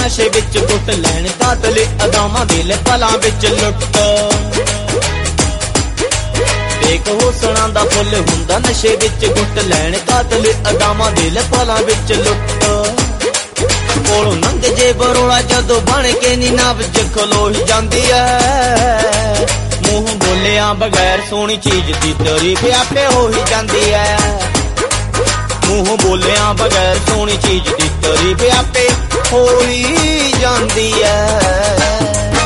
ਨਸ਼ੇ ਵਿੱਚ ਗੁੱਟ ਲੈਣ ਕਾਤਲ ਅਦਾਵਾਂ ਦਿਲ ਪਲਾਂ ਵਿੱਚ ਲੁੱਟ ਦੇਖ ਹੁਸਨਾ ਦਾ ਫੁੱਲ ਹੁੰਦਾ ਨਸ਼ੇ ਵਿੱਚ ਗੁੱਟ ਲੈਣ ਕਾਤਲ ਅਦਾਵਾਂ ਦਿਲ ਪਲਾਂ ਵਿੱਚ ਲੁੱਟ ਕੋਲੋਂ ਨੰਗ ਜੇ ਬਰੋਲਾ ਜਦੋਂ ਬਣ ਕੇ ਨੀ ਨਬਜ ਖਲੋ ਹੀ ਜਾਂਦੀ ਐ ਮੂੰਹ ਬੋਲਿਆਂ ਬਗੈਰ ਸੋਹਣੀ ਚੀਜ਼ ਦੀ ਤਾਰੀਫ ਆਪੇ ਹੋ ਹੀ ਜਾਂਦੀ ਐ ਮੂੰਹ ਬੋਲਿਆਂ ਬਗੈਰ ਸੋਹਣੀ ਚੀਜ਼ ਦੀ ਤਾਰੀਫ ਆਪੇ ਹੋ ਹੀ ਜਾਂਦੀ ਐ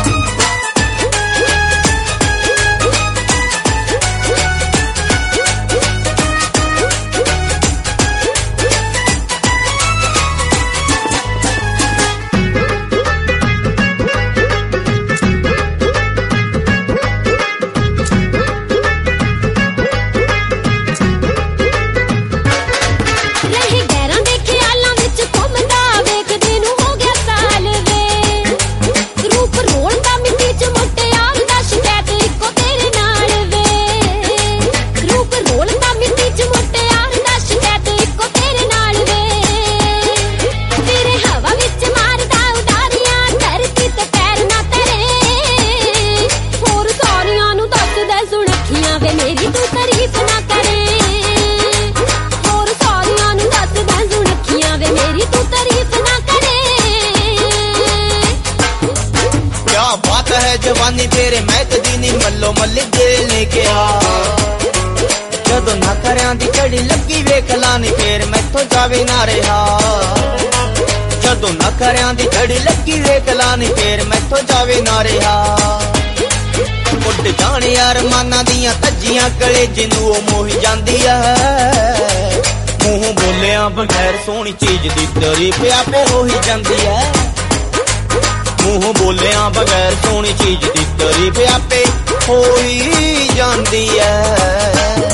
जवानी तेरे महकदी नी मल्लो मल्ली दिल ने कहा जदों नखरियां दी झड़ी लगी वे कलानी फेर मैथों जावे ना रहा जदों नखरियां दी झड़ी लगी वे कलानी फेर मैथों जावे ना रहा उड जाने अरमानां दियां तज्जियां कलेजे नूं ओ मोही जांदी है मूंह बोलियां बगैर सोहनी चीज दी तारीफ आपे हो ही जांदी है मूंह बोलियां बगैर सोहनी चीज दी तारीफ आपे हो ही जांदी ऐ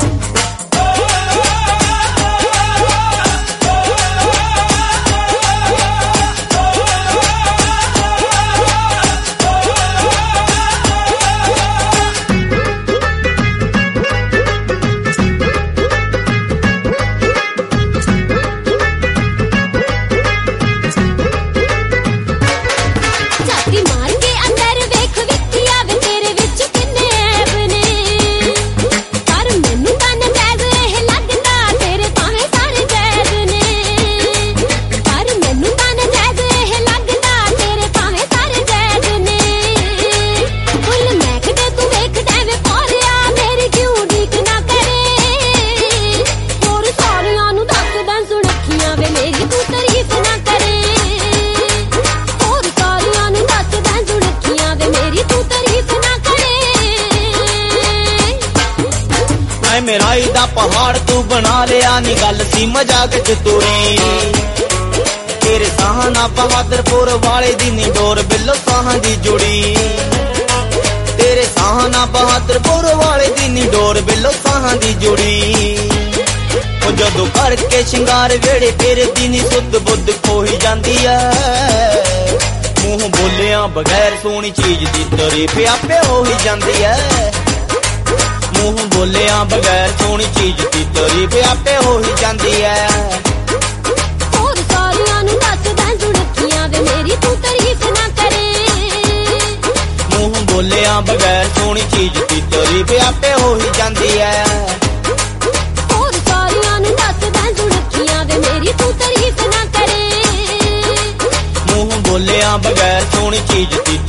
मेराई दा पहाड़ तू बना लिया नी गल सी मजाक च तुरी तेरे साहना बहादुरपुर वाले दी नी डोर बिल्लो साहां दी जुड़ी तेरे साहना बहादुरपुर वाले दी नी डोर बिल्लो साहां दी जुड़ी ओ जदों करके शिंगार वेड़े तेरे दी नी सुध बुध खो ही जांदी ऐ मूंह बोलियां बगैर सोहनी चीज दी तारीफ आपे हो ही जांदी ऐ मूंह बोलियां बगैर सोहनी चीज दी तारीफ आपे हो ही जांदी ऐ होर सारियां नूं दसदा जुड़कियां वे मेरी तू तारीफ ना करे मूंह बोलियां बगैर सोहनी चीज दी तारीफ आपे हो ही जांदी ऐ होर सारियां नूं दसदा जुड़कियां वे मेरी तू तारीफ ना करे मूंह बोलियां बगैर सोहनी चीज दी